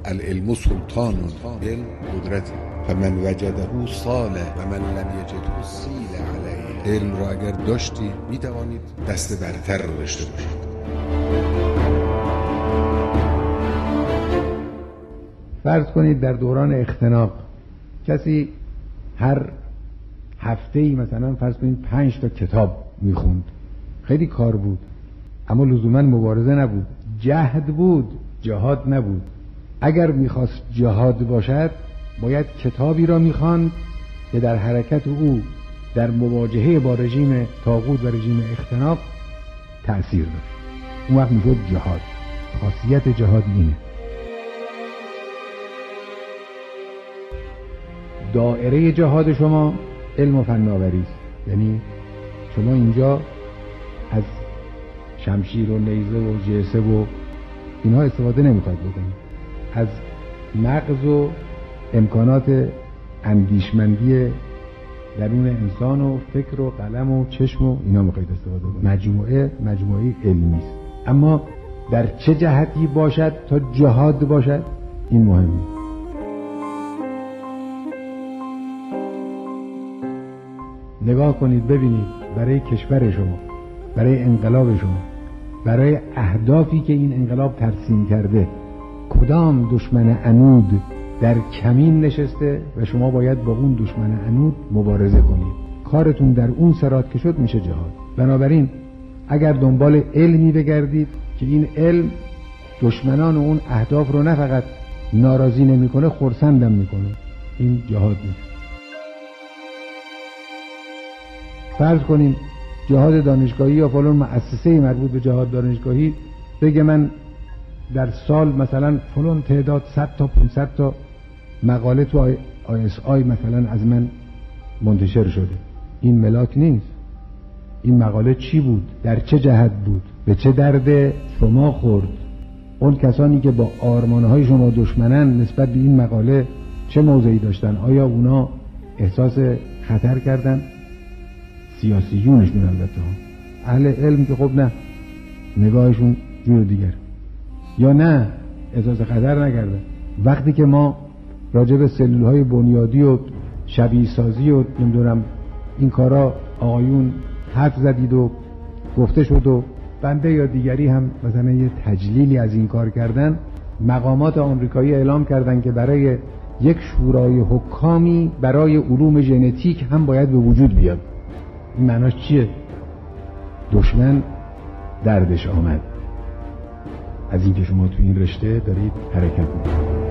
العلم سلطان، علم قدرت، فمن وجده صالح و من لم یجده سیل علیه. علم را اگر داشتی می توانید دست برتر رو داشته باشید. فرض کنید در دوران اختناق کسی هر هفته‌ای مثلا فرض کنید 5 تا کتاب میخوند، خیلی کار بود اما لزوما مبارزه نبود، جهد بود، جهاد نبود. اگر میخواست جهاد باشد باید کتابی را میخواند که در حرکت او در مواجهه با رژیم طاغوت و رژیم اختناق تأثیر داشت. اون وقت میشد جهاد. خاصیت جهاد اینه. دائره جهاد شما علم و فناوری است. یعنی شما اینجا از شمشیر و نیزه و جیسه و اینها استفاده نمیخواید بکنید، از مغز و امکانات اندیشمندی درون انسان و فکر و قلم و چشم و اینا میخواید استفاده کنید. مجموعه علمی است. اما در چه جهتی باشد تا جهاد باشد این مهمه. نگاه کنید ببینید برای کشور شما، برای انقلاب شما، برای اهدافی که این انقلاب ترسیم کرده کدام دشمن عنود در کمین نشسته و شما باید با اون دشمن عنود مبارزه کنید. کارتون در اون سرات که شد میشه جهاد. بنابراین اگر دنبال علمی بگردید که این علم دشمنان و اون اهداف رو نه فقط ناراضی نمیکنه، خرسندم میکنه، این جهاد نیست. فرض کنیم جهاد دانشگاهی یا فلان مؤسسه مربوط به جهاد دانشگاهی بگه من در سال مثلا فلان تعداد 100 تا 500 تا مقاله تو ISI مثلا از من منتشر شده. این ملاک نیست. این مقاله چی بود؟ در چه جهت بود؟ به چه درد شما خورد؟ اون کسانی که با آرمانهای شما دشمنن نسبت به این مقاله چه موضعی داشتن؟ آیا اونا احساس خطر کردن؟ سیاسیونشون البته اهل علم که خب نه، نگاهشون جور دیگر، یا نه احساس خطر نکردن. وقتی که ما راجع به سلولهای بنیادی و شبیه سازی و نمیدونم این کارا آقایون حرف زدید و گفته شد و بنده یا دیگری هم مثلا یه تجلیلی از این کار کردن، مقامات آمریکایی اعلام کردن که برای یک شورای حکامی برای علوم ژنتیک هم باید به وجود بیاد. این معناش چیه؟ دشمن دردش آمد از اینکه شما تو این رشته دارید حرکت میکنید.